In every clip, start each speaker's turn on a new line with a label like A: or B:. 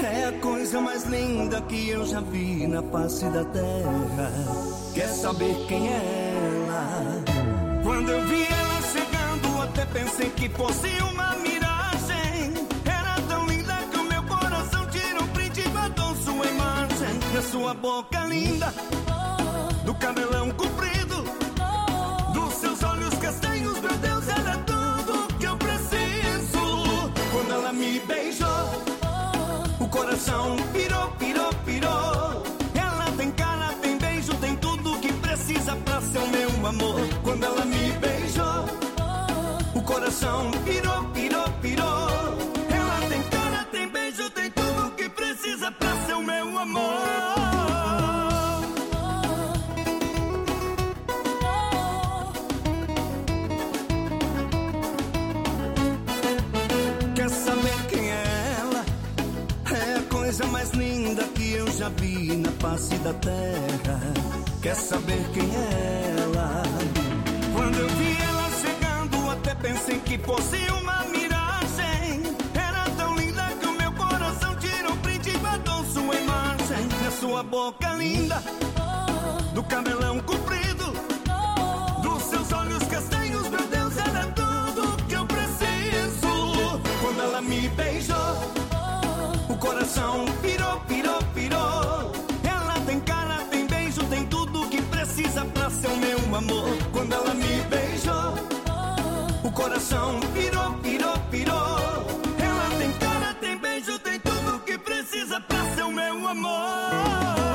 A: É a coisa mais linda que eu já vi na face da terra. Quer saber quem é ela? Quando eu vi ela chegando, até pensei que fosse uma miragem. Era tão linda que o meu coração tirou print e guardou sua imagem. Na sua boca linda, do cabelão comprido, dos seus olhos castanhos, meu Deus, era tudo que eu preciso. Quando ela me beijou, o coração pirou, pirou, pirou. Ela tem cara, tem beijo, tem tudo que precisa pra ser o meu amor. Quando ela me beijou, o coração pirou, pirou, pirou. Ela tem cara, tem beijo, tem tudo que precisa pra ser o meu amor. Quer saber quem é ela? É a coisa mais linda que eu já vi na face da terra. Quer saber quem é ela? Quando eu vi ela chegando, até pensei que fosse uma miragem. Era tão linda que o meu coração tirou print e guardou sua imagem. Na sua boca linda, do cabelão comprido, dos seus olhos castanhos, meu Deus, era tudo que eu preciso. Quando ela me beijou, o coração pirou, pirou, pirou. Ela tem cara, tem beijo, tem tudo que precisa pra ser o meu amor. Quando ela me beijou, o coração pirou, pirou, pirou. Ela tem cara, tem beijo, tem tudo que precisa pra ser o meu amor.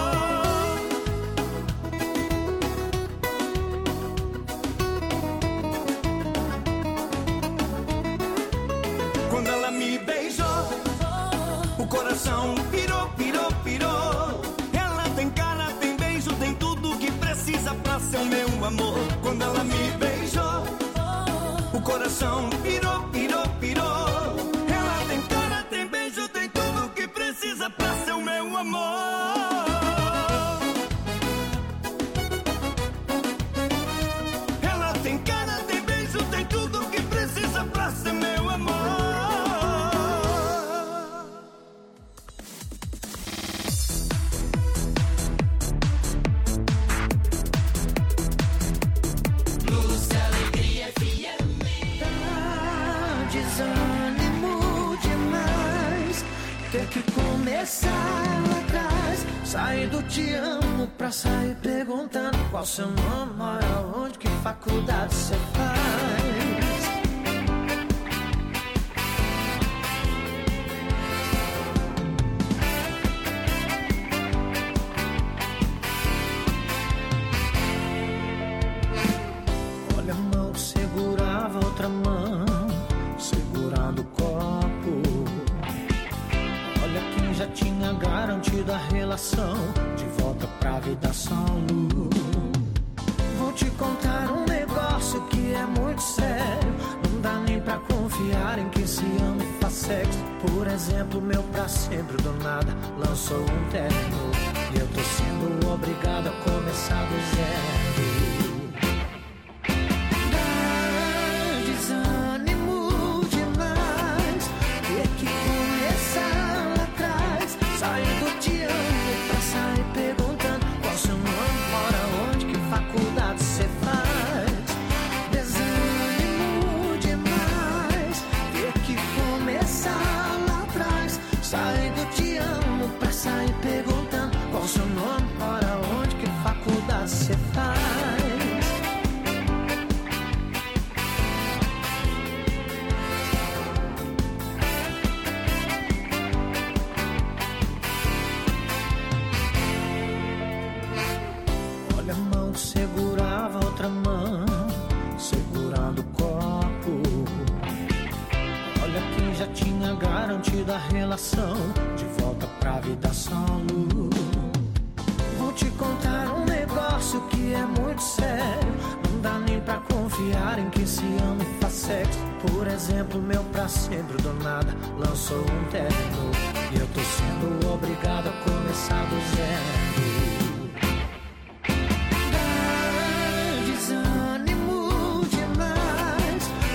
A: Quando ela me beijou, o coração pirou, pirou, pirou. Ela tem cara, tem beijo, tem tudo que precisa pra ser o meu amor. Quando ela me beijou, o coração pirou, pirou, pirou. Ela tem cara, tem beijo, tem tudo que precisa pra ser o meu amor. Ela tem cara, tem beijo, tem tudo que precisa pra ser meu amor.
B: Ter que começar lá atrás, sair do te amo pra sair perguntando qual seu nome, mora onde, que faculdade você faz. Olha a mão que segurava outra mão, segurando o copo. Olha quem já tinha garantido a relação, de volta pra vida solo. Vou te contar um negócio que é muito sério. Não dá nem pra confiar em quem se ama e faz sexo. Por exemplo, meu pra sempre do nada lançou um término, e eu tô sendo obrigado a começar do zero. Da relação, de volta pra vida solo. Vou te contar um negócio que é muito sério. Não dá nem pra confiar em quem se ama e faz sexo. Por exemplo, meu pra sempre do nada lançou um término, e eu tô sendo obrigado a começar do zero.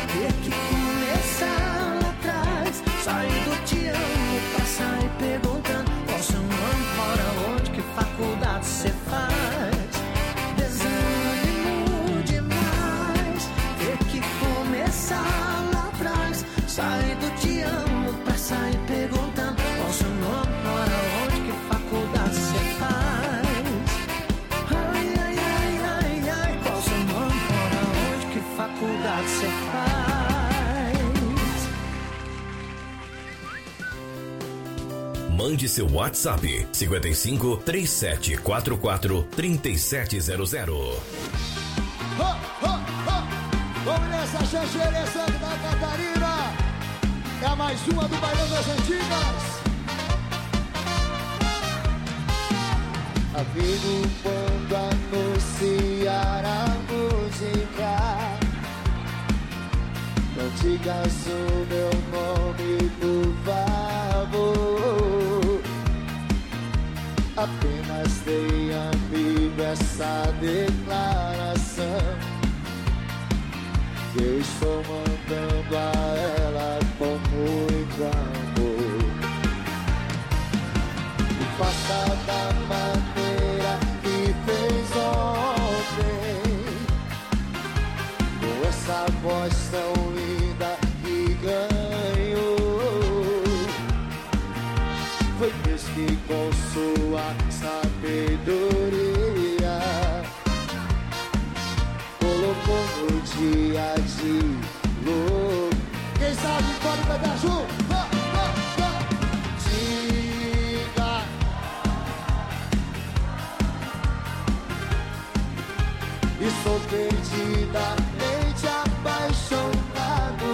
B: Sair do te amo pra sair perguntando
C: Mande seu WhatsApp 55 3744 3700.
D: Vamos nessa, Xanxerê, Santa Catarina. É mais uma do Bailão das Antigas. Amigo, quando anunciar a música, não digas o meu nome, por favor. Apenas dei amigo essa declaração, que eu estou mandando a ela com muito amor. E faça da maneira que fez ontem, com essa voz tão linda que ganhou. Foi Deus que com sua sabedoria colocou no dia de louco. Quem sabe pode cantar junto. Diga. Estou perdidamente apaixonado.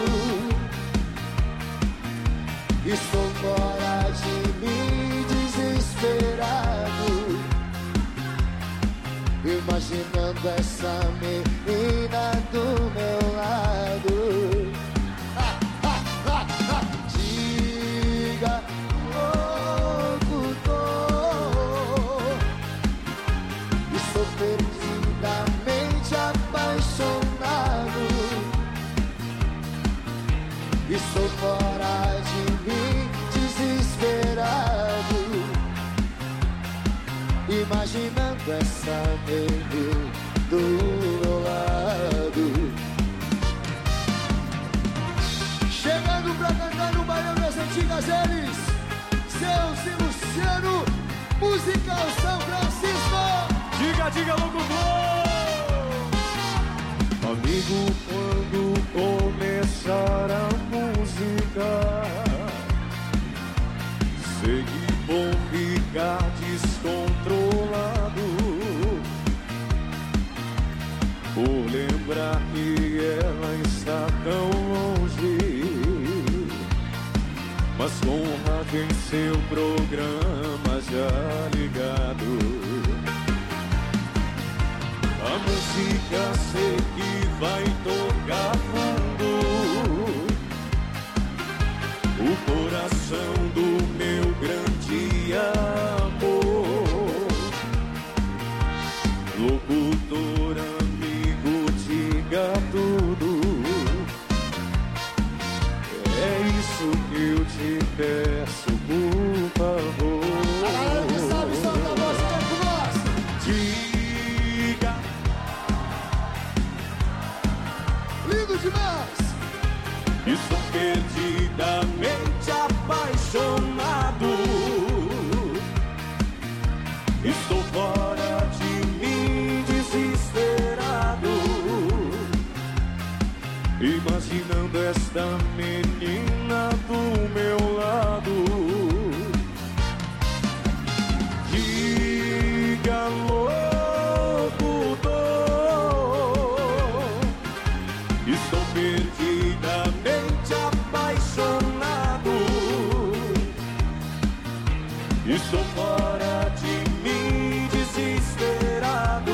D: Estou fora de mim, desesperado, imaginando essa menina do meu lado. Diga, locutor, estou perdidamente apaixonado. Estou fora de mim, desesperado, imaginando essa menina do meu lado. Chegando pra cantar no Bailão das Antigas, eles, Zeus e Luciano, Musical São Francisco.
E: Diga, locutor!
B: Amigo, quando começar a música, sei que vou ficar descontrolado, por lembrar que ela está tão longe, mas com rádio em seu programa já ligado. A música sei que vai tocar fundo, o coração do meu grande amor. Locutor, amigo, diga tudo. É isso que eu te peço, por favor.
D: A galera que sabe solta a voz, quer com nós.
B: Diga.
D: Lindo demais.
B: Estou perdidamente apaixonado. Estou fora de mim, desesperado, imaginando esta menina do meu lado. Diga, locutor, estou perdidamente apaixonado. Estou fora de mim, desesperado,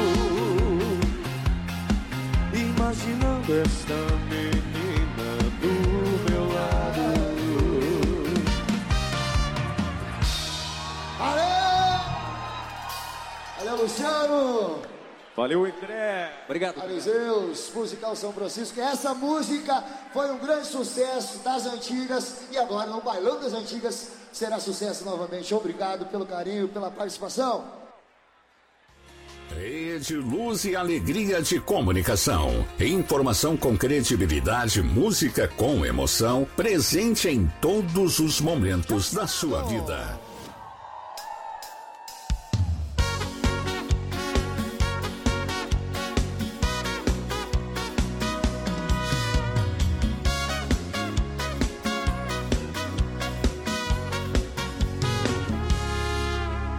B: imaginando esta menina do meu lado.
D: Valeu, Luciano.
E: Valeu, André.
F: Obrigado.
D: Arizeus, Musical São Francisco. Essa música foi um grande sucesso das antigas e agora no Bailão das Antigas será sucesso novamente. Obrigado pelo carinho, pela participação.
C: Rede Luz e Alegria de Comunicação. Informação com credibilidade, música com emoção, presente em todos os momentos da sua vida.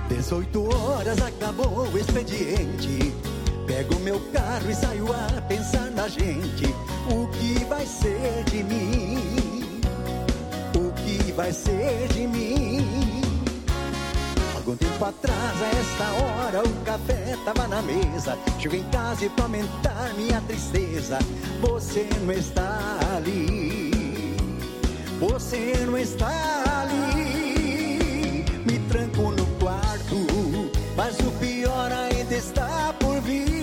F: 18 horas acabou o expediente. Pego meu carro e saio a pensar na gente. O que vai ser de mim? O que vai ser de mim? Algum tempo atrás, a esta hora, o café tava na mesa. Chego em casa e pra aumentar minha tristeza, você não está ali. Você não está ali. Me tranco no quarto, mas o pior ainda está por vir.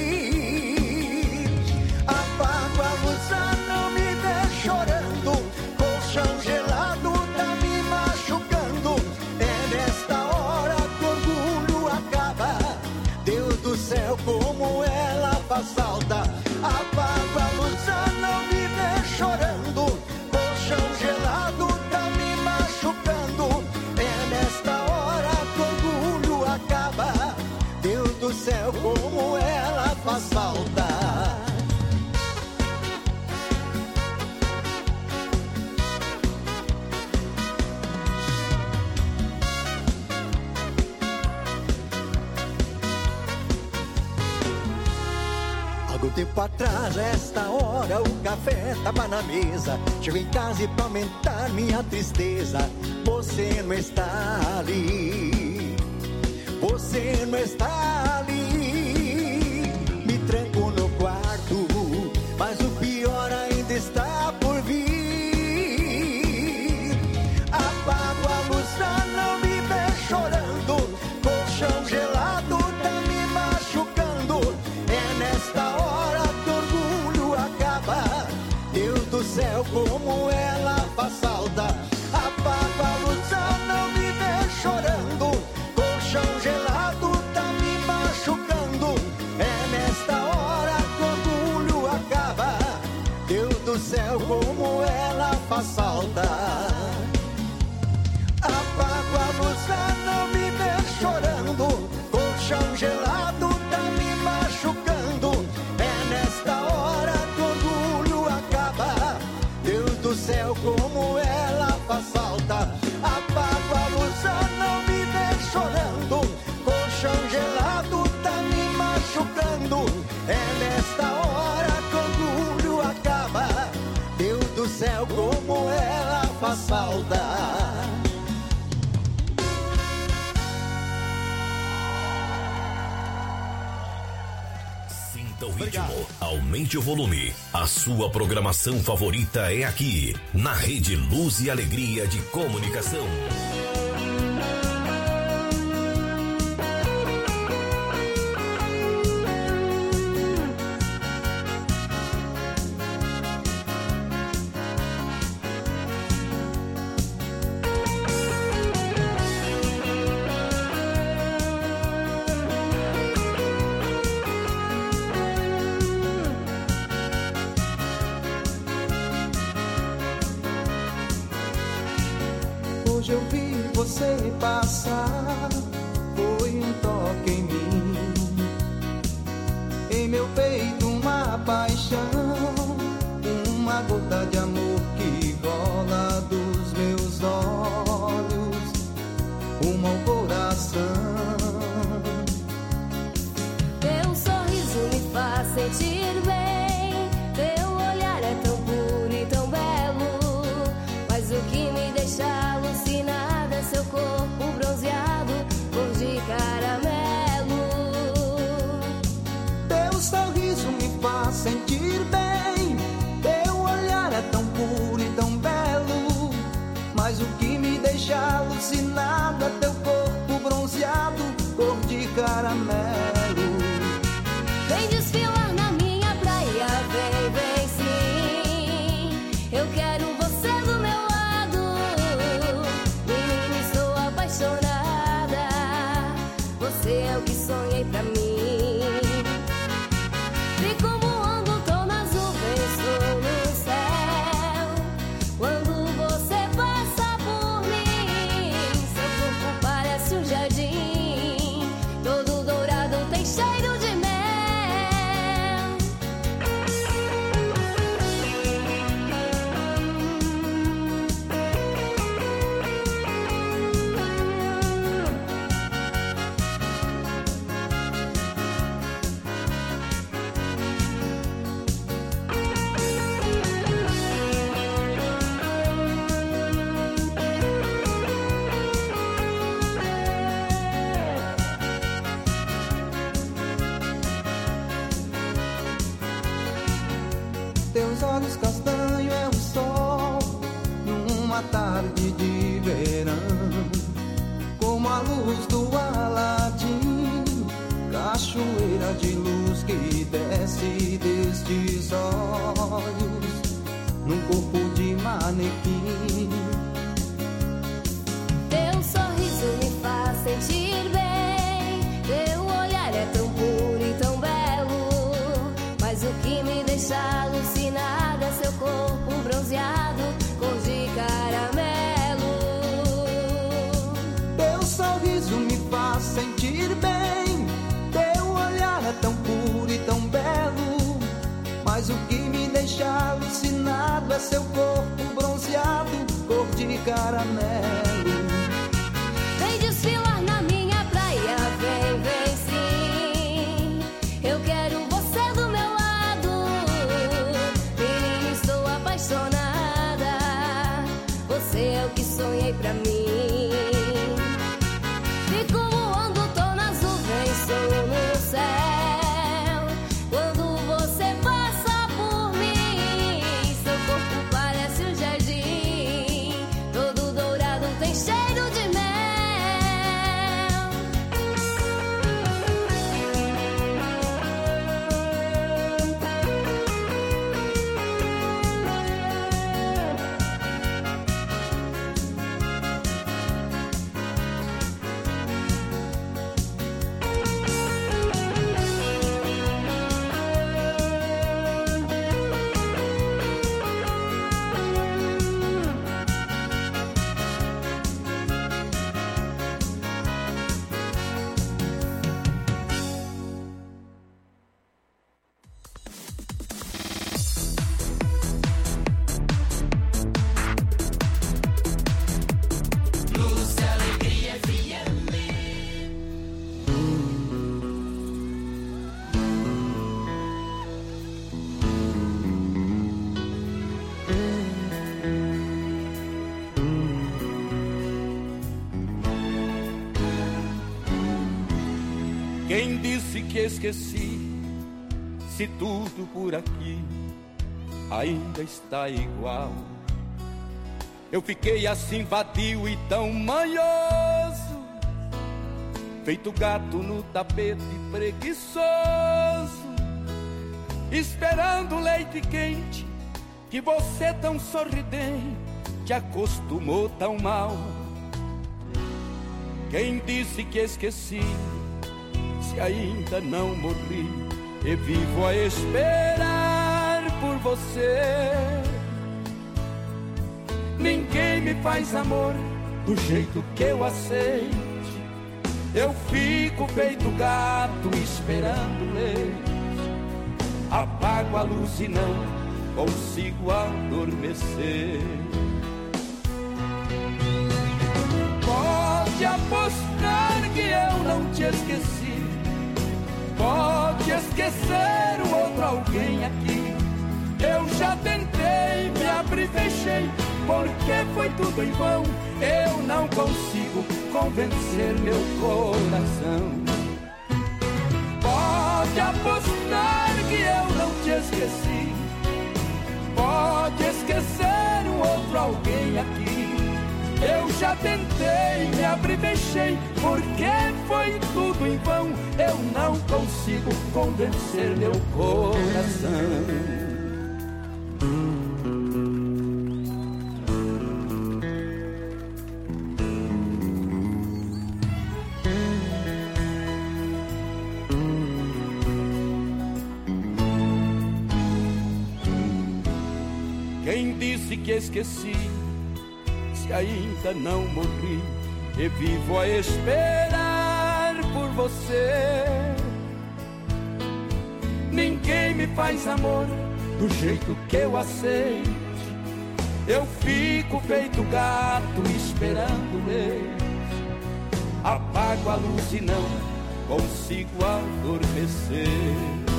F: Apago a luz, não me deixe chorando. Colchão gelado tá me machucando. É nesta hora que o orgulho acaba. Deus do céu, como ela faz falta. Apago a luz, não me deixe chorando. Colchão gelado tá me machucando. É nesta hora que o orgulho acaba. Deus do céu, como ela faz falta. Algum tempo atrás, a esta hora, o café tava na mesa. Chego em casa e pra aumentar minha tristeza, você não está ali. Você não está ali. Me tranco no quarto, mas o pior ainda está por vir. Apago a luz, não me deixe chorando. Colchão gelado tá me machucando. É nesta hora que o orgulho acaba. Deus do céu, como ela faz falta. Apago a luz, não me deixe chorando. Colchão gelado tá me machucando. É nesta hora que o orgulho acaba. Deus do céu, como ela faz falta. Apago a luz, não me deixe chorando. Colchão gelado tá me machucando. É nesta hora que o orgulho acaba. Deus do céu, como ela faz falta. Apago a luz, não me deixe chorando. Colchão gelado tá me machucando. É nesta hora que o orgulho acaba. Deus do céu, como ela faz falta.
G: Sinta o ritmo, aumente o volume. A sua programação favorita é aqui, na Rede Luz e Alegria de Comunicação.
B: Hoje eu vi você passar, foi um toque em mim. Em meu peito uma paixão, uma gota de amor que rola dos meus olhos, rumo ao coração.
H: Teu sorriso me faz sentir bem, teu olhar é tão puro e tão belo, mas o que me deixa alucinada é seu corpo bronzeado, cor de caramelo.
B: Teu sorriso me faz sentir bem, teu olhar é tão puro e tão belo, mas o que me deixa alucinado é teu corpo bronzeado, cor de caramelo.
H: Vem desfilar na minha praia, vem, vem sim, eu quero você do meu lado. Menina, estou apaixonada, você é o que sonhei pra mim. Vi como ando, tô nas nuvens, tô no céu, quando você passa por mim. Seu corpo parece um jardim, todo dourado, tem cheiro de mel.
F: luz do Aladim, cachoeira de luz que desce destes olhos num corpo de manequim.
H: Teu sorriso me faz sentir bem, teu olhar é tão puro e tão belo, mas o que me deixa alucinada é seu corpo bronzeado, cor de caramelo.
F: Teu sorriso me faz sentir bem, teu olhar é tão puro e tão belo, mas o que me deixa alucinado é seu corpo bronzeado, cor de caramelo.
H: Vem desfilar na minha praia, vem, vem sim, eu quero você do meu lado. Menina, estou apaixonada, você é o que sonhei pra mim. Fico voando, tô nas nuvens, sou no céu, quando você passa por mim. Seu corpo parece um jardim, todo dourado, tem cheiro de mel.
I: Quem disse que esqueci, se tudo por aqui ainda está igual? Eu fiquei assim vadio e tão manhoso, feito gato no tapete preguiçoso, esperando leite quente que você tão sorridente acostumou tão mal. Quem disse que esqueci, se ainda não morri e vivo a esperar por você? Ninguém me faz amor do jeito que eu aceite, eu fico feito gato esperando leite. Apago a luz e não consigo adormecer. Pode apostar que eu não te esqueci, pode esquecer o outro alguém aqui. Eu já tentei, me abri, fechei, porque foi tudo em vão. Eu não consigo convencer meu coração. Pode apostar que eu não te esqueci, pode esquecer um outro alguém aqui. Eu já tentei, me abri, fechei, porque foi tudo em vão. Eu não consigo convencer meu coração. Quem disse que esqueci, se ainda não morri e vivo a esperar por você? Ninguém me faz amor do jeito que eu aceite, eu fico feito gato esperando leite. Apago a luz e não consigo adormecer.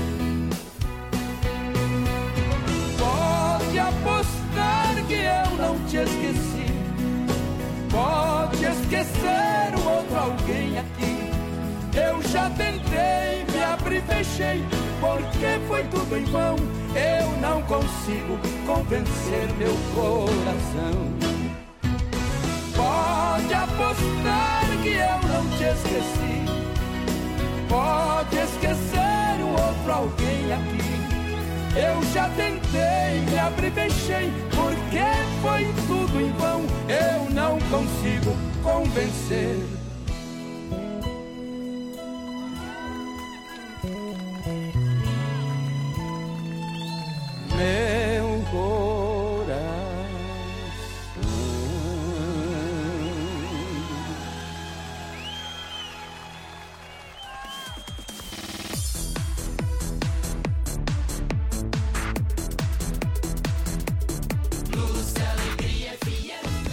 I: Pode apostar que eu não te esqueci, pode esquecer o outro alguém aqui. Eu já tentei, me abri, fechei, porque foi tudo em vão. Eu não consigo convencer meu coração. Pode apostar que eu não esqueci. Pode esquecer um outro alguém aqui. Eu já tentei, me abri, fechei, porque foi tudo em vão. Eu não consigo convencer. Meu coração.
J: Luz e Alegria FM.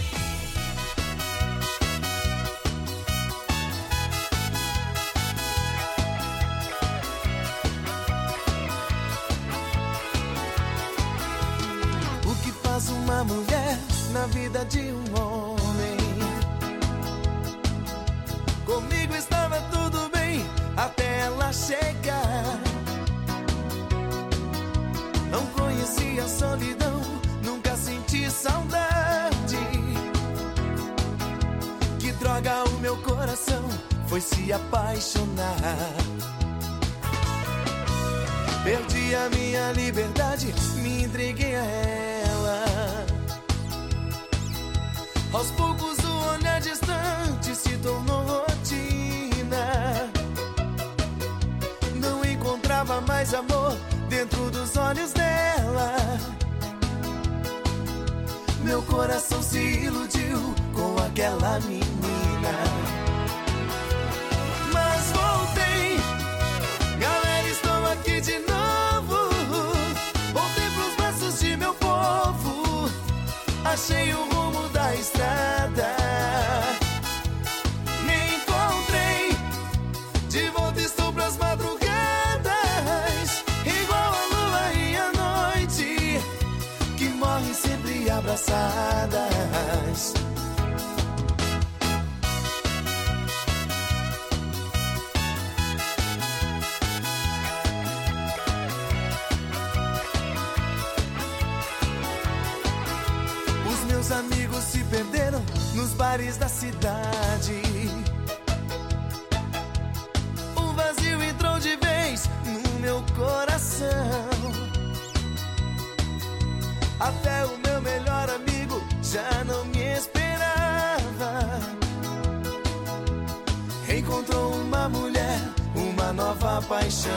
K: O que faz uma mulher na vida de um homem? Comigo estava tudo bem até ela chegar. Não conhecia a solidão, nunca senti saudade. Que droga, o meu coração foi se apaixonar. Perdi a minha liberdade, me entreguei a ela. Aos poucos o olhar distante se tornou rotina. Não encontrava mais amor dentro dos olhos dela. Meu coração se iludiu com aquela menina. Mas voltei, galera, estou aqui de novo. Voltei pros braços de meu povo. Achei o rumo da estrada. Me encontrei, de volta estou pras madrugadas. Igual a lua e a noite, que morrem sempre abraçadas. Meus amigos se perderam nos bares da cidade. O vazio entrou de vez no meu coração. Até o meu melhor amigo já não me esperava. Encontrou uma mulher, uma nova paixão.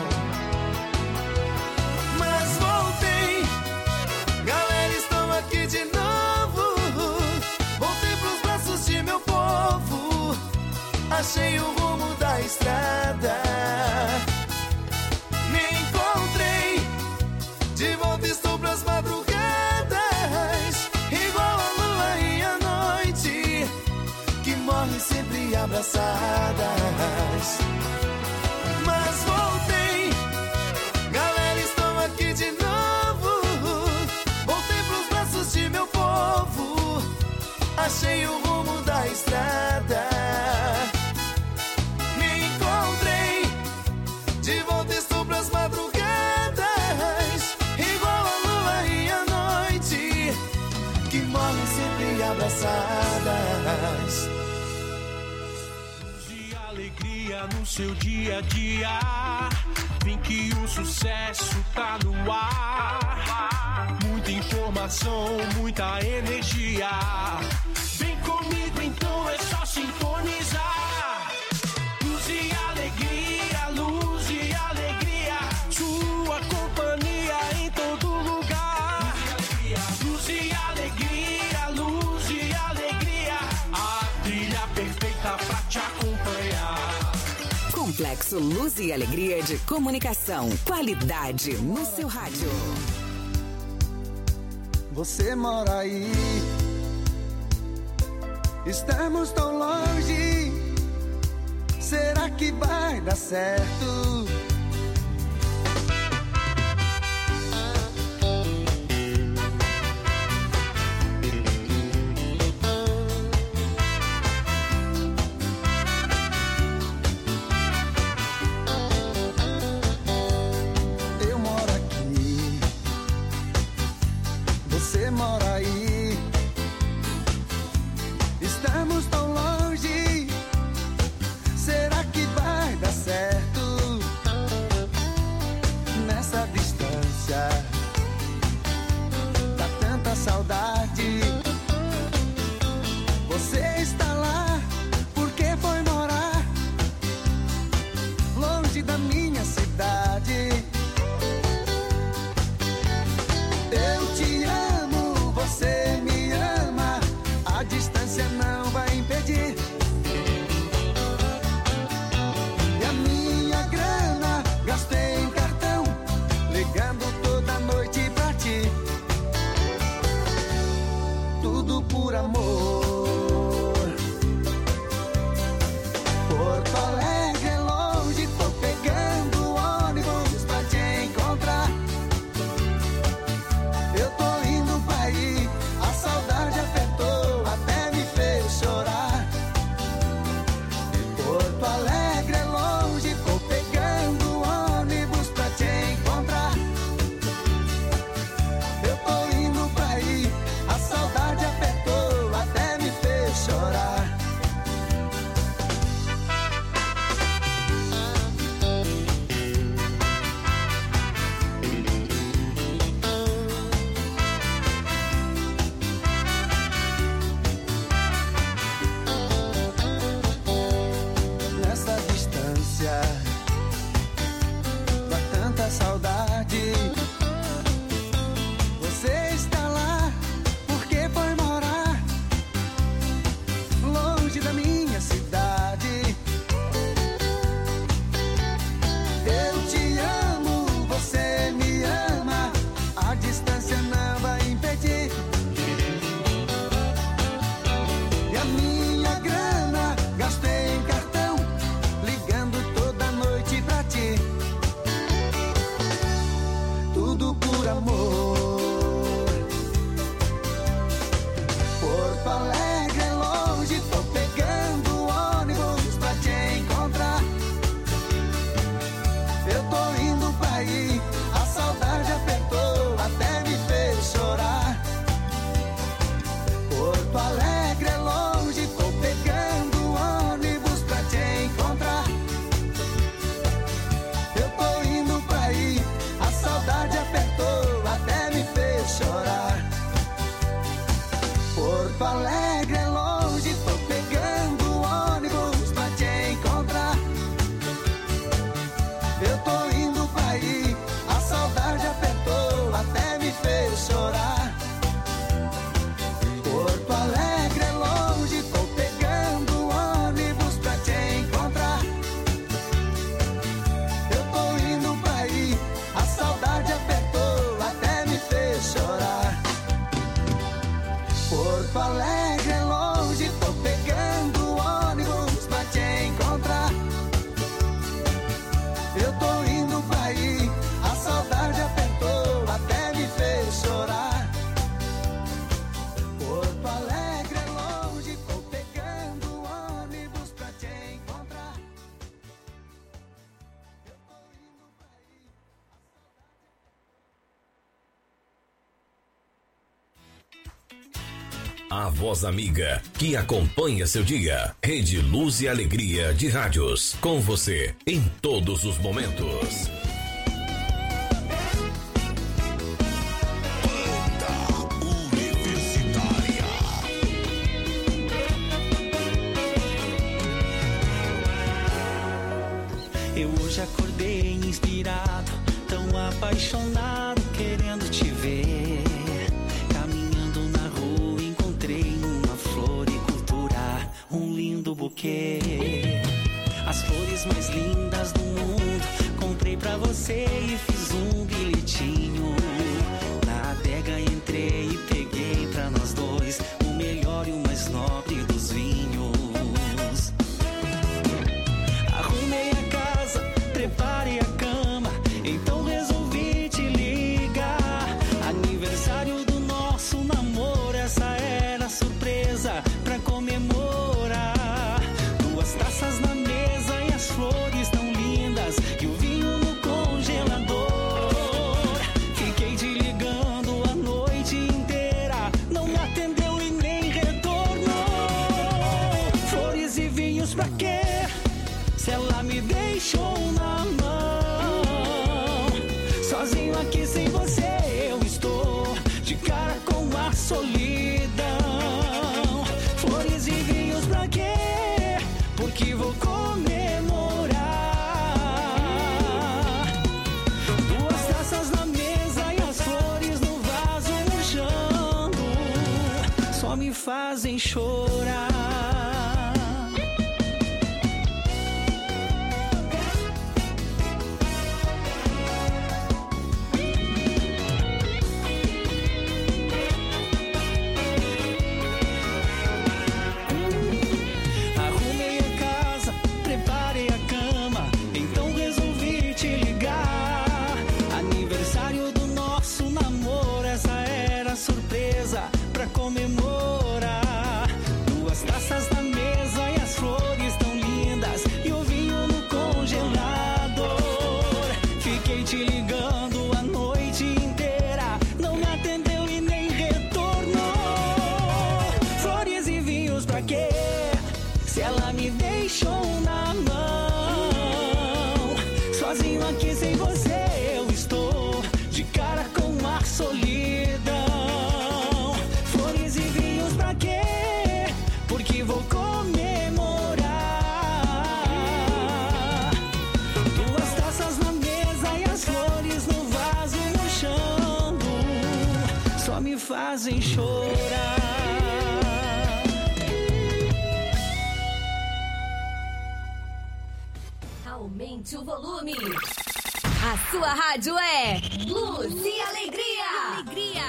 K: Mas voltei, galera, estou aqui de novo. Voltei pros braços de meu povo. Achei o rumo da estrada. Me encontrei, de volta estou pras madrugadas. Igual a lua e a noite, que morrem sempre abraçadas. Mas voltei, galera, estou aqui de novo. Voltei pros braços de meu povo. Achei o rumo da estrada. Me encontrei, de volta estou pras madrugadas. Igual a lua e a noite, que morrem sempre abraçadas.
B: De alegria no seu dia a dia. Vem que o sucesso tá no ar. Muita informação, muita energia. Vem comigo então, é só sintonizar. Luz e alegria, luz e alegria. Sua companhia em todo lugar. Luz e alegria, luz e alegria. A trilha perfeita pra te acompanhar.
L: Complexo Luz e Alegria de Comunicação. Qualidade no seu rádio.
K: Você mora aí, estamos tão longe. Será que vai dar certo?
G: a voz amiga que acompanha seu dia. Rede Luz e Alegria de Rádios, com você em todos os momentos.
B: Eu hoje acordei inspirado, tão apaixonado, querendo te ver. Caminhando na rua, encontrei uma floricultura, um lindo buquê. As flores mais lindas do mundo, comprei pra você e fiz um bilhetinho. Na adega entrei e peguei pra nós dois o melhor e o mais nobre dos vinhos. Arrumei a casa, preparei a cama, então resolvi te ligar. Aniversário do nosso namoro, essa era a surpresa pra comemorar. 2 taças na mesa e as flores tão lindas e o vinho no congelador. Fiquei te ligando a noite inteira, não me atendeu e nem retornou. Flores e vinhos pra quê? Se ela me deixou na mão, sozinho aqui sem você eu estou de cara com a solidão. Flores e vinhos pra quê? Porque vou comemorar. 2 taças na mesa e as flores no vaso murchando, só me fazem chorar. Surpresa pra comemorar. 2 taças na mesa e as flores tão lindas e o vinho no congelador. Fiquei te ligando a noite inteira, não me atendeu e nem retornou. Flores e vinhos pra quê? Se ela me deixou na mão, sozinho aqui sem você eu estou de cara com a solidão. Porque vou comemorar. 2 taças na mesa e as flores no vaso murchando, só me fazem chorar.
H: Aumente o volume. A sua rádio é Luz e Alegria.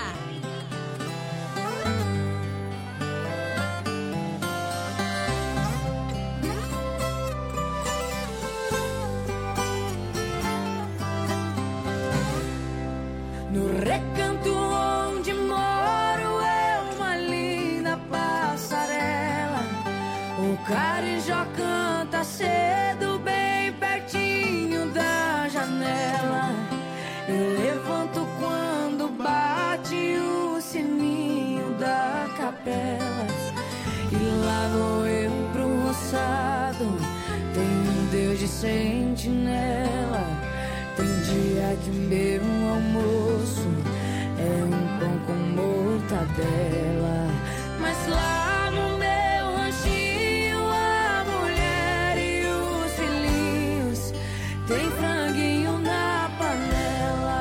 M: No recanto onde moro é uma linda passarela. O carijó canta cedo bem pertinho da janela. Eu levanto quando bate o sininho da capela. E lá vou eu pro roçado, tem um Deus de sentinela. Tem dia que meu almoço é um pão com mortadela. Mas lá no meu ranchinho a mulher e os filhinhos tem franguinho na panela.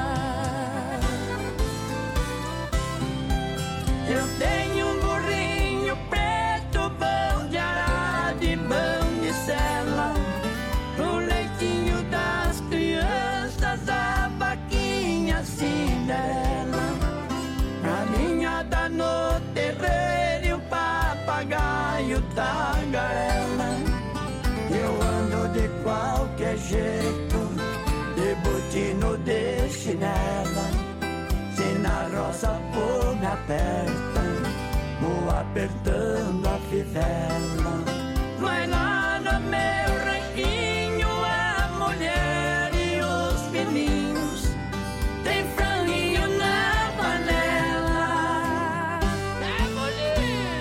M: Eu tenho um burrinho preto, bom de arado e bom de sela. O leitinho das crianças, a vaquinha Cinderela. A ninhada no terreiro e o papagaio tagarela. Eu ando de qualquer jeito, de botino de chinela. Se na roça for me aperta, vou apertando a fivela. Mas lá no meu ranquinho a mulher e os filhinhos tem franguinho na panela.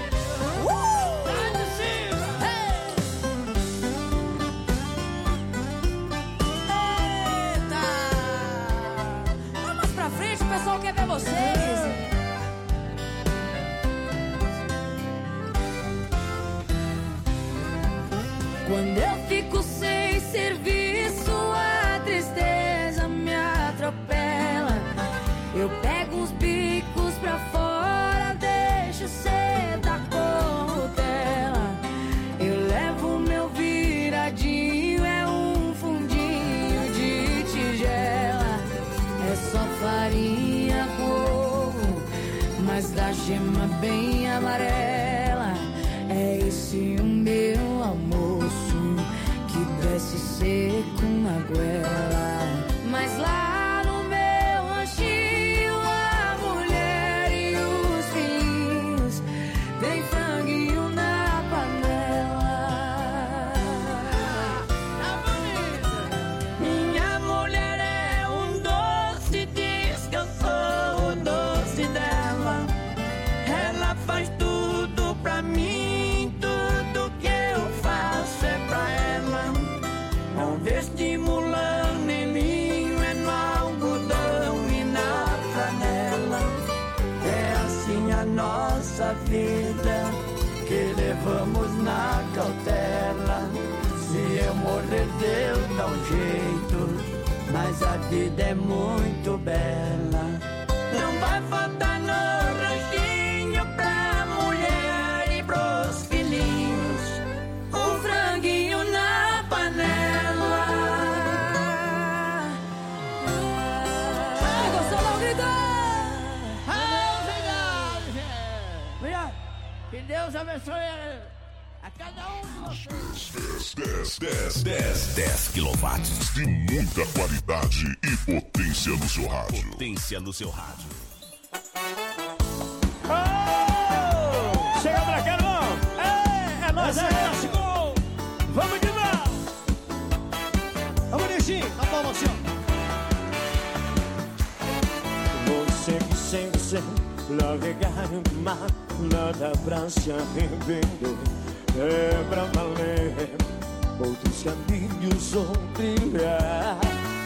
H: Quando eu fico sem serviço, a tristeza me atropela. Eu pego uns bicos pra fora, deixo cê da corrutela. Eu levo meu viradinho, é um fundinho de tigela. É só farinha com ovo, mas da gema bem amarela. É esse o meu almoço, que desce seco na goela. Mas lá no meu ranchinho, a mulher e os filhos tem franguinho na panela. Tá bonita. Minha mulher é um doce, diz que eu sou o doce dela. Ela faz tudo pra mim, tudo que eu faço é pra ela. Não vestimulando nem linho, é no algodão e na flanela. É assim a nossa vida, que levamos na cautela. Se eu morrer, Deus dá um jeito, mas a vida é muito bela. Não vai faltar no ranchinho pra mulher e pros filhinhos um franguinho na panela. Gostou, não gritar? Obrigado, gente. Obrigado. Que Deus abençoe a cada um de vocês.
G: 10 quilowatts
N: de muita qualidade e potência no seu rádio.
G: Potência no seu rádio.
O: Oh! Chega pra cá, irmão! É nóis, é clássico! Vamos de novo! Vamos, Nixinho! A palma assim, ó. Você que sem você navegar no mar, nada pra se arrepender. É pra valer, outros caminhos vão trilhar.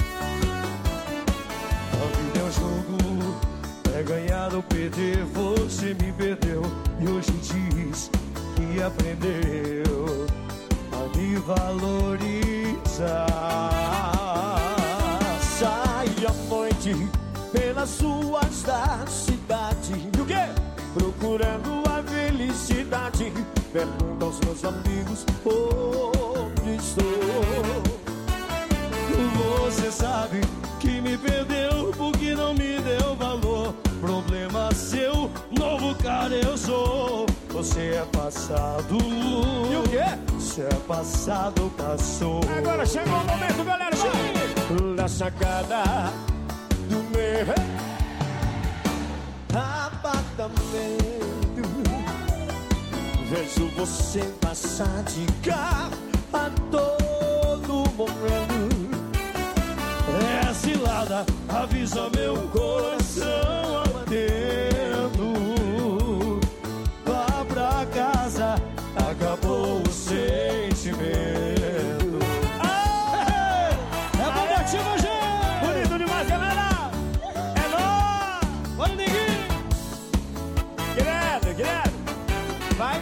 O: A vida é um jogo, é ganhar ou perder. Você me perdeu e hoje diz que aprendeu a me valorizar. Sai à noite pelas ruas da cidade. E o quê? Procurando a felicidade. Pergunta aos meus amigos onde estou. Você sabe que me perdeu porque não me deu valor. Problema seu, novo cara eu sou. Você é passado. E o quê? Você é passado, passou. Agora chegou o momento, galera. Da sacada do meu apartamento. Vejo você passar de carro a todo momento. É cilada, avisa meu coração atento. Vá pra casa, acabou o sentimento. É bombativo, gente! Bonito demais, galera! É nóis! Olha o neguinho! Guilherme! Vai!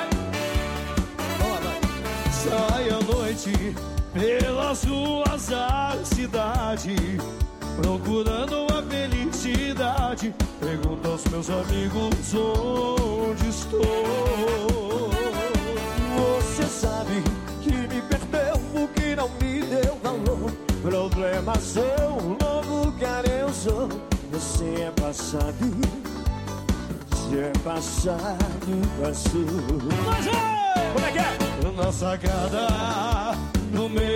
O: Sai à noite pelas ruas da cidade, procurando a felicidade. Pergunto aos meus amigos onde estou. Você sabe que me perdeu porque não me deu valor. Problema seu, novo cara eu sou. Você é passado, você é passado, passou. Mas como é que é? Na sacada do meu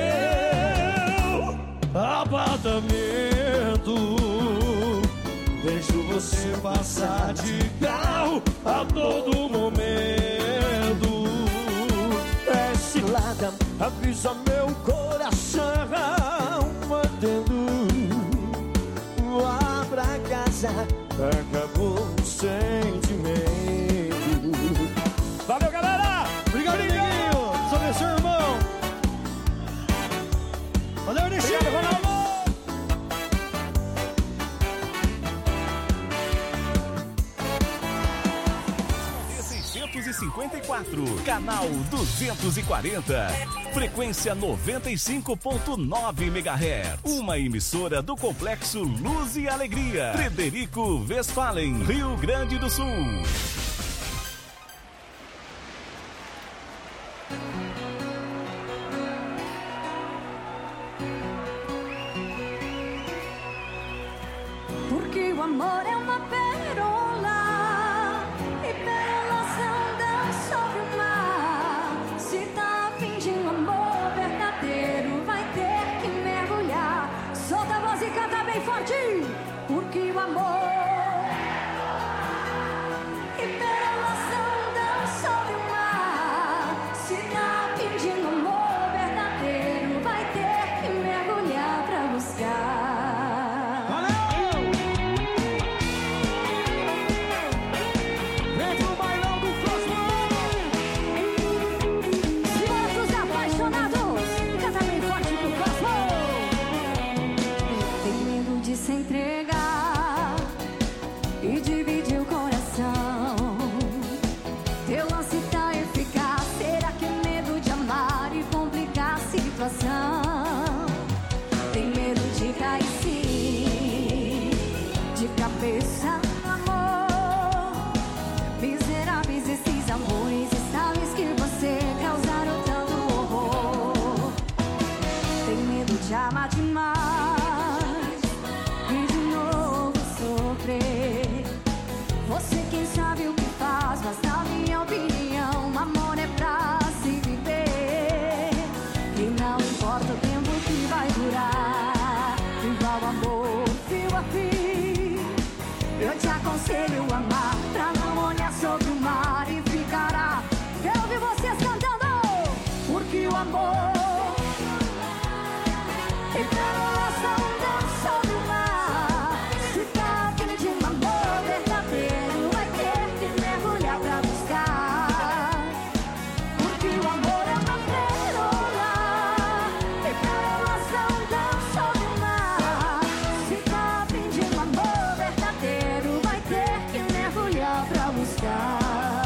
O: apartamento, vejo você passar de carro a todo momento. É cilada, avisa meu coração batendo. Vá pra casa, acabou o sentimento. Valeu, galera! Obrigado, Neguinho! Sobre seu irmão! Valeu, Nixinho! Ronaldo!
G: 650
P: 54, canal 240, frequência 95.9 MHz. Uma emissora do Complexo Luz e Alegria, Frederico Westphalen, Rio Grande do Sul.
Q: Porque o amor é uma pérola, e pérolas andam sobre o mar. Se tá a fim de um amor verdadeiro, vai ter que mergulhar. Solta a voz e canta bem forte. Porque o amor e pérolas andam sobre o mar. Se tá a fim de um amor verdadeiro, vai ter que mergulhar pra buscar. Se entregar e dividir o coração. Teu lance tá eficaz. Será que é medo de amar e complicar a situação? Tem medo de cair sim, de cabeça no amor. Miseráveis esses amores estáveis que você causaram tanto horror. Tem medo de amar demais e de novo sofrer. Você quem sabe o que faz, mas na minha opinião, amor é pra se viver. E não importa o tempo que vai durar, igual amor, fio a fio. Eu te aconselho a amar, pra não olhar sobre o mar e ficará. Quero ouvir vocês cantando. Porque o amor e pérolas andam sobre o mar. Se tá a fim de um amor verdadeiro, vai ter que mergulhar pra buscar. Porque o amor é uma pérola, e pérolas andam sobre o mar. Se tá a fim de um amor verdadeiro, vai ter que mergulhar pra buscar.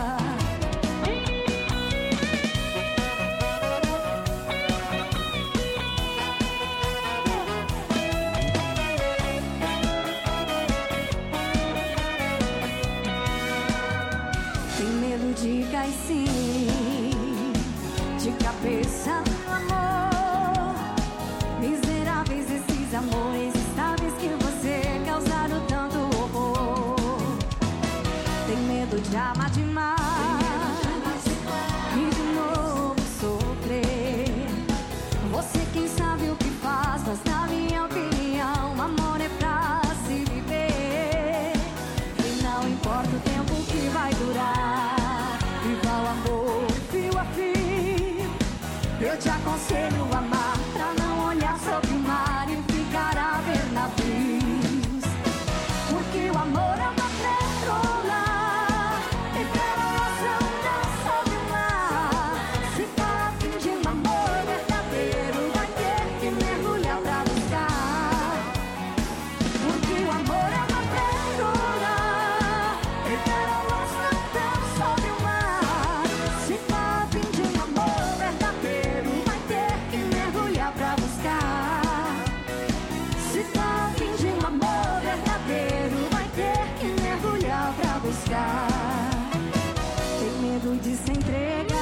Q: De cair sim, de cabeça no amor. Miseráveis esses amores estáveis que você causaram tanto horror. Tem medo de amar demais e de novo sofrer. Você quem sabe o que faz, mas na minha opinião, amor é pra se viver. E não importa o tempo que vai durar, igual amor, fio a fio. Eu te aconselho a amar, pra não olhar sobre o mar e ficar a ver navios. Porque o amor é uma pérola, e pérolas andam sobre o mar. Se tá a fim de um amor verdadeiro, vai ter que mergulhar pra buscar. Porque o amor é uma pérola, e pérolas andam sobre o mar. Se tá a fim de um amor verdadeiro, vai ter que mergulhar pra buscar. Se tá a fim de um amor verdadeiro, vai ter que mergulhar pra buscar. Tem medo de se entregar.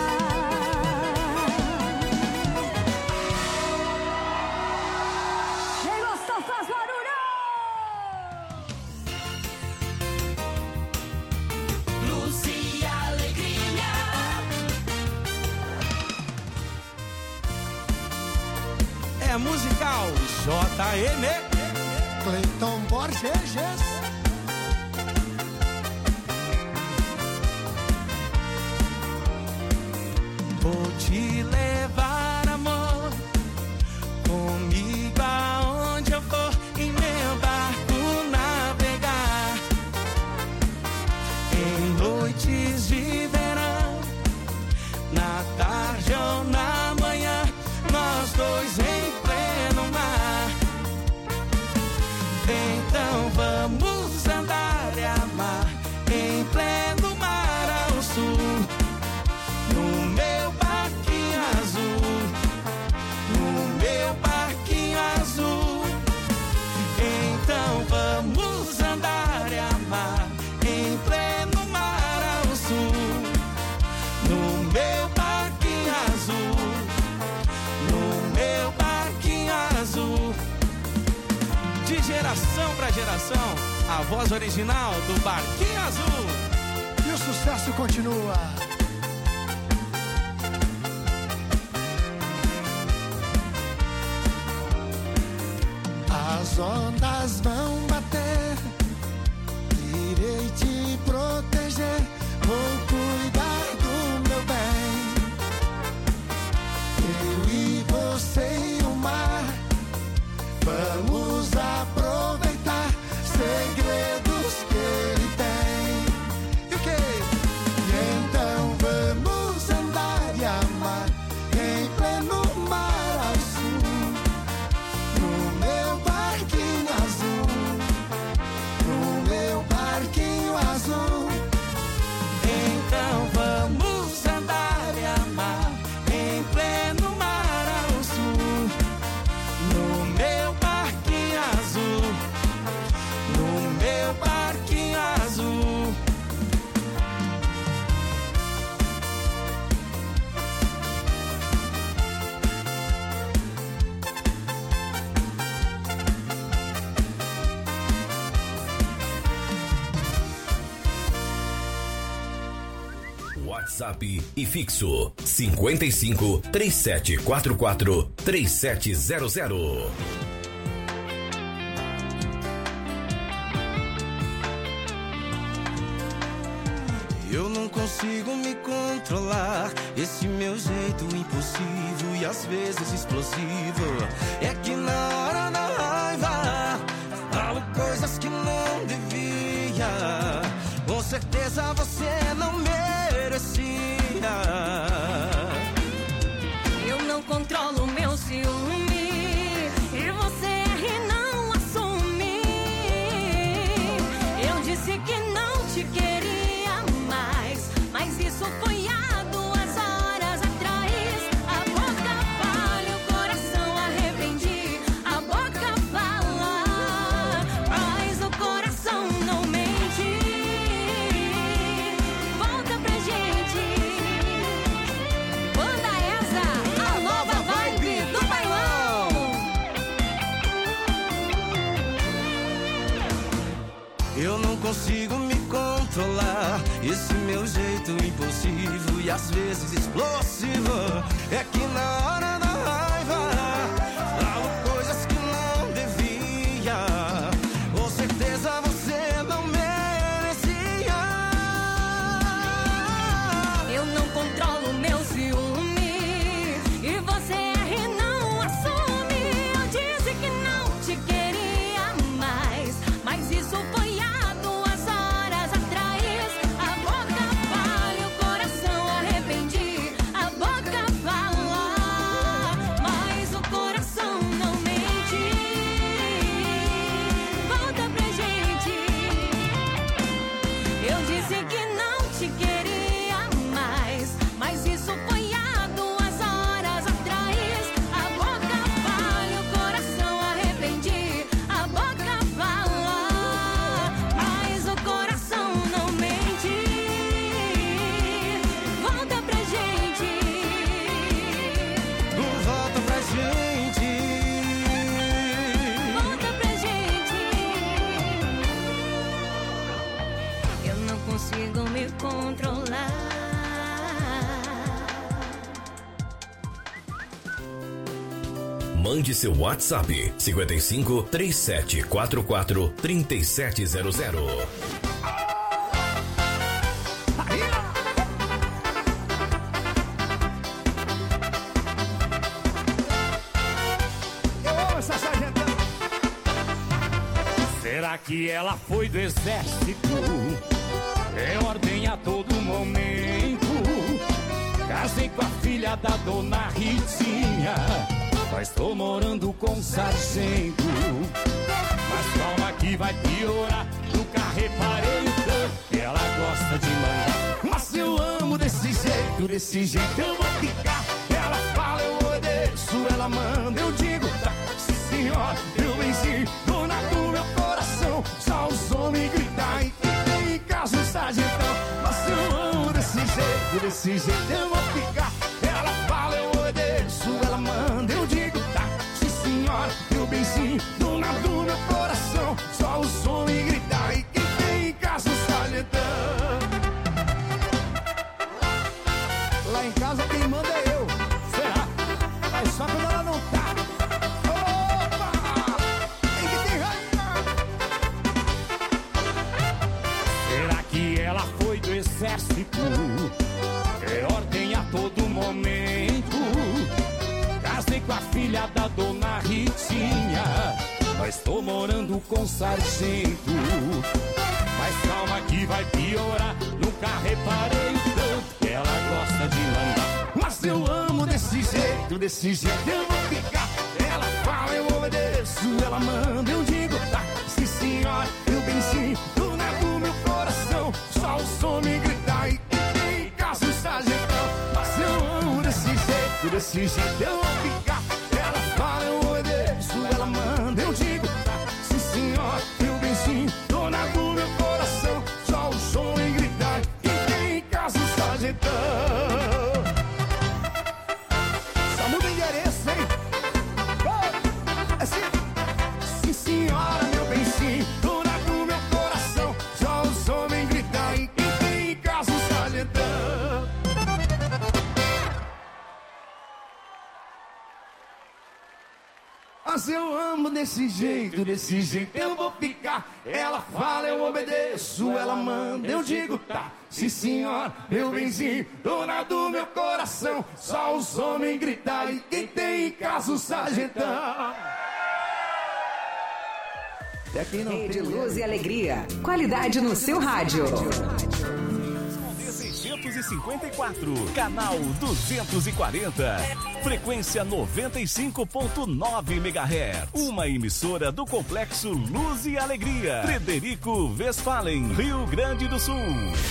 Q: Quem gostou faz barulho!
J: Luz e alegria.
R: É musical JM
B: Cleiton Borges.
R: Vou te levar, amor, comigo aonde eu for, em meu barco navegar. Em noites de verão, na tarde ou na manhã, nós dois em pleno mar. Então vamos andar e amar em pleno mar ao sul. Produção, a voz original do Barquinho Azul.
B: E o sucesso continua.
K: As ondas vão bater, irei te proteger, vou cuidar do meu bem. Eu e você e o mar, vamos aproveitar segredos que ele tem. E o quê? E então vamos andar e amar em pleno mar azul, no meu barquinho azul, no meu barquinho azul.
R: Então vamos andar e amar em pleno mar azul, no meu barquinho azul, no meu barquinho azul.
G: WhatsApp e fixo 55 3744 3700.
R: Eu não consigo me controlar, esse meu jeito impulsivo e às vezes explosivo. É que na hora da raiva falo coisas que não devia. Com certeza você não merecia.
H: Eu não controlo meu ciúme e você erra e não assume. Eu disse que não te queria mais, mas isso foi há 2 horas atrás. A boca fala e o coração arrependi. A boca fala, mas o coração não mente. Volta pra gente. Banda Esa, a nova vibe do bailão.
R: Eu não consigo me controlar, esse meu jeito impulsivo e às vezes explosivo. É que na hora da raiva falo coisas que não devia. Com certeza você não merecia.
H: Eu não controlo meu ciúme e você erra e não assume. Eu disse que não te queria mais, mas isso foi há 2 horas atrás. A boca fala e o coração arrependi. A boca fala, mas o coração não mente. Volta pra gente. Eu disse que não te queria mais, mas isso foi há 2 horas atrás. A boca fala e o coração arrependi. A boca fala, mas o coração não mente. Volta pra gente.
R: Volta pra gente.
H: Volta pra gente. Eu não consigo me controlar.
G: Mande seu WhatsApp 55 3744 3700.
B: Eu essa sargento.
I: Será que ela foi do exército? É ordem a todo momento. Casei com a filha da dona Ritinha, mas tô morando com o sargento. Mas calma que vai piorar, nunca reparei o tanto que ela gosta de mandar. Mas eu amo desse jeito eu vou ficar. Ela fala, eu obedeço, ela manda, eu digo tá. Sim senhora, eu venci, dona do meu coração. Só os homens gritar e fiquem em casa o sargentão. Mas eu amo desse jeito eu vou ficar. Ela fala, eu obedeço, ela manda, eu digo tá. Sim senhora, eu venci, dona do meu coração. Só os homens filha da dona Ritinha, mas tô morando com o sargento. Mas calma que vai piorar, nunca reparei o tanto que ela gosta de mandar. Mas eu amo desse jeito eu vou ficar. Ela fala, eu obedeço, ela manda, eu digo tá. Sim senhora, eu benzinho, dona do meu coração. Só o som me grita e em casa o sargentão. Mas eu amo desse jeito eu vou ficar. Ela fala, eu obedeço, ela manda, eu digo tá. Sim senhora, eu benzinho, dona do meu coração. Só o som me grita e em casa o sargentão. Só muda o endereço, hein? Oh, assim. Sim senhora, meu benzinho, dona do meu coração. Só o som me grita e em casa o sargentão. Mas eu amo desse jeito eu vou ficar. Ela fala, eu obedeço, ela manda, eu digo tá. Sim senhora, meu benzinho, dona do meu coração. Só os homens gritar e quem tem em casa o sargentão.
L: Rede Luz e Alegria. Qualidade no seu rádio.
P: 654, canal 240, frequência 95.9 MHz. Uma emissora do Complexo Luz e Alegria. Frederico Westphalen, Rio Grande do Sul.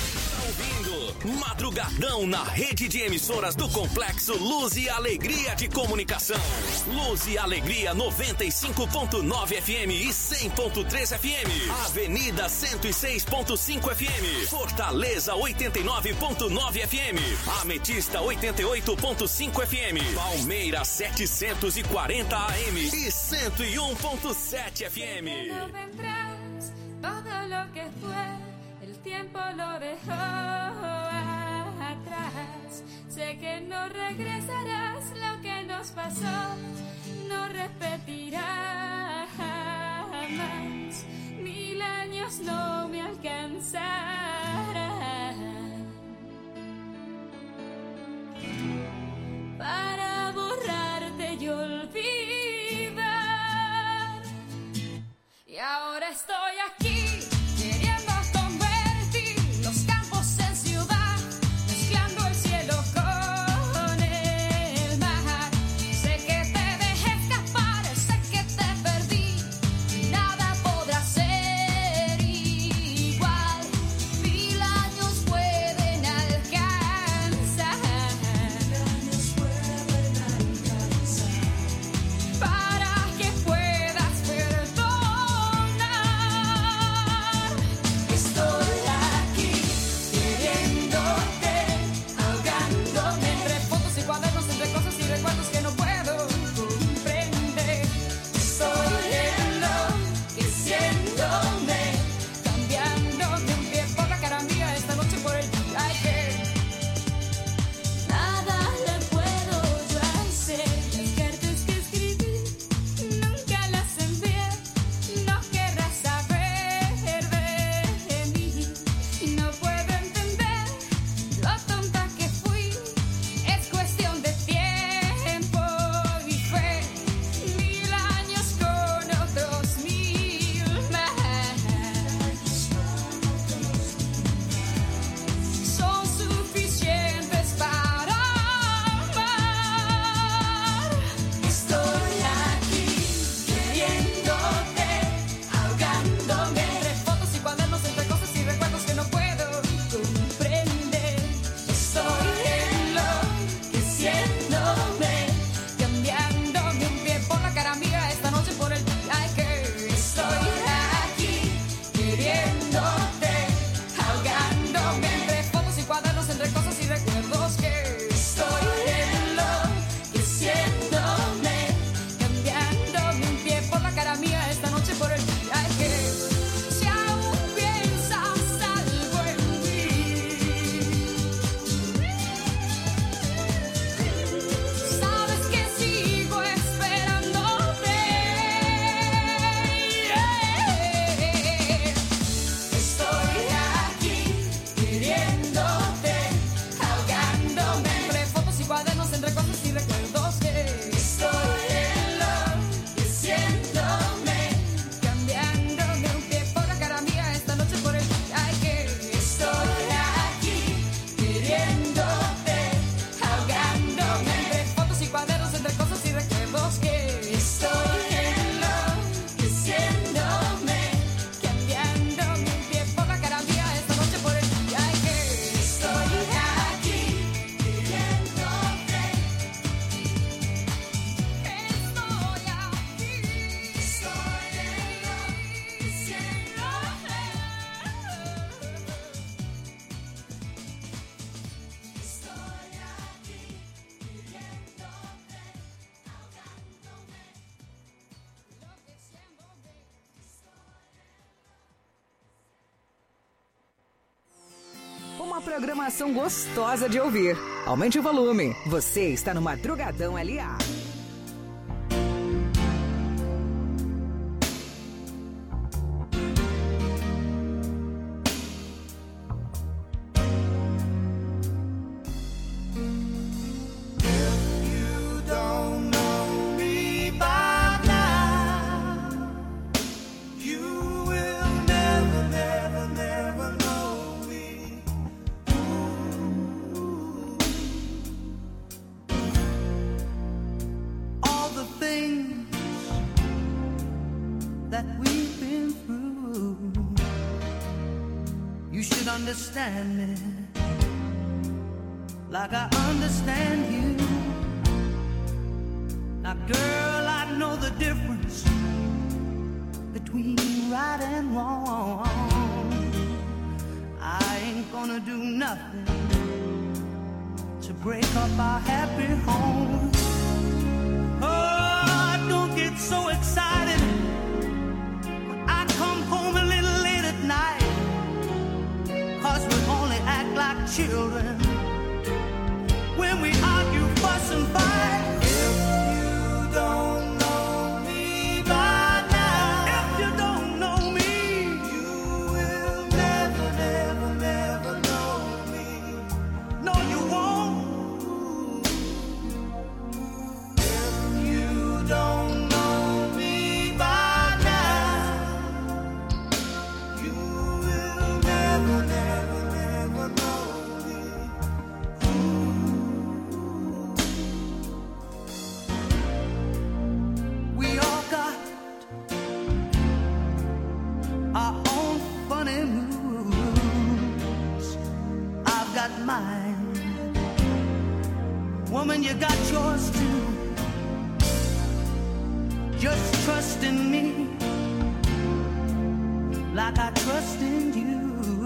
G: Madrugadão na rede de emissoras do Complexo Luz e Alegria de Comunicação. Luz e Alegria 95.9 FM e 100.3 FM. Avenida 106.5 FM. Fortaleza 89.9 FM. Ametista 88.5 FM. Palmeiras 740 AM e 101.7 FM.
H: No vendrás todo lo que fue, el tiempo lo dejó atrás. Sé que no regresarás, lo que nos pasó no repetirá jamás. 1000 años no me alcanzarán para borrarte y olvidar. Y ahora estoy aquí queriendo convertir los campos en ciudad, mezclando el cielo con el mar. Sé que
L: programação gostosa de ouvir. Aumente o volume. Você está no Madrugadão LA.
B: Understand me like I understand you. Now, girl, I know the difference between right and wrong. I ain't gonna do nothing to break up our happy home. Oh, don't get so excited when I come home a little late at night. 'Cause we only act like children when we argue, fuss and fight. If you don't know me by now, if you don't know me, you will never, never, never know me. No, you won't. If you don't know me by now, you will never, never, never know me. We all got our own funny moods. I've got mine. Woman, you got yours too. Just trust in me like I trust in you.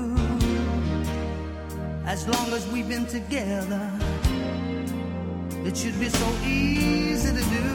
B: As long as we've been together, it should be so easy to do.